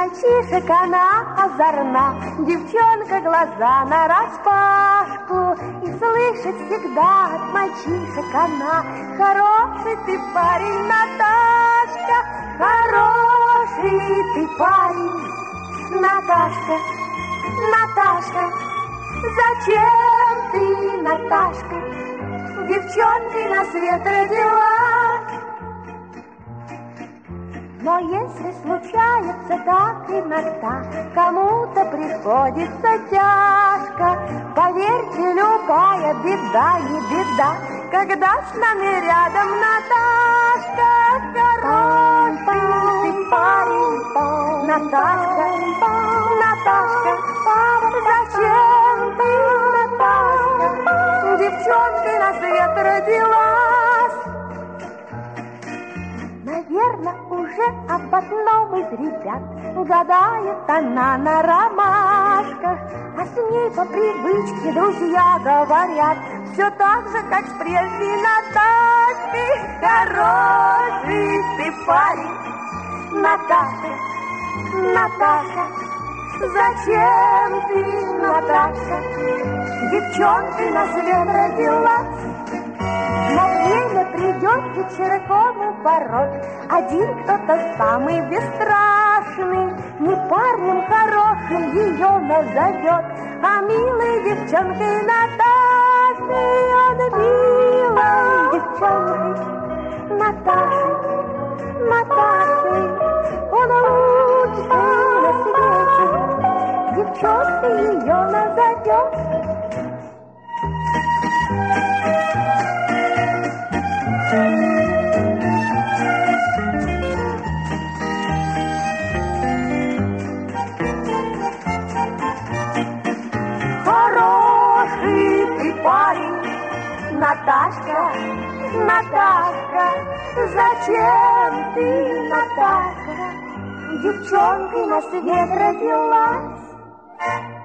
мальчишек она озорна, девчонка глаза нараспашку, и слышит всегда от мальчишек она: хороший ты парень, Наташка, хороший ты парень, Наташка, Наташка. Зачем ты, Наташка, девчонкой на свет родилась? Но если случается так иногда, кому-то приходится тяжко, поверьте, любая беда не беда, когда с нами рядом Наташка. Хороший ты парень, Наташка, Наташка. Зачем ты, Наташка, девчонкой на свет родилась? Наверно, уже об одном из ребят гадает она на ромашках, а с ней по привычке друзья говорят все так же, как с прежней Наташкой. Хороший ты парень, Наташа, Наташа. Зачем ты, Наташа, девчонкой на свет родилась? Но время придет вечерком порой, один кто-то самый бесстрашный не парнем хорошим ее назовет, а милой девчонкой Наташей. Он милой девчонкой Наташей, Наташей. Он лучший на свете, девчонкой ее назовет. Хороший ты парень, Наташка, Наташка. Зачем ты, Наташка, девчонкой на свет родилась?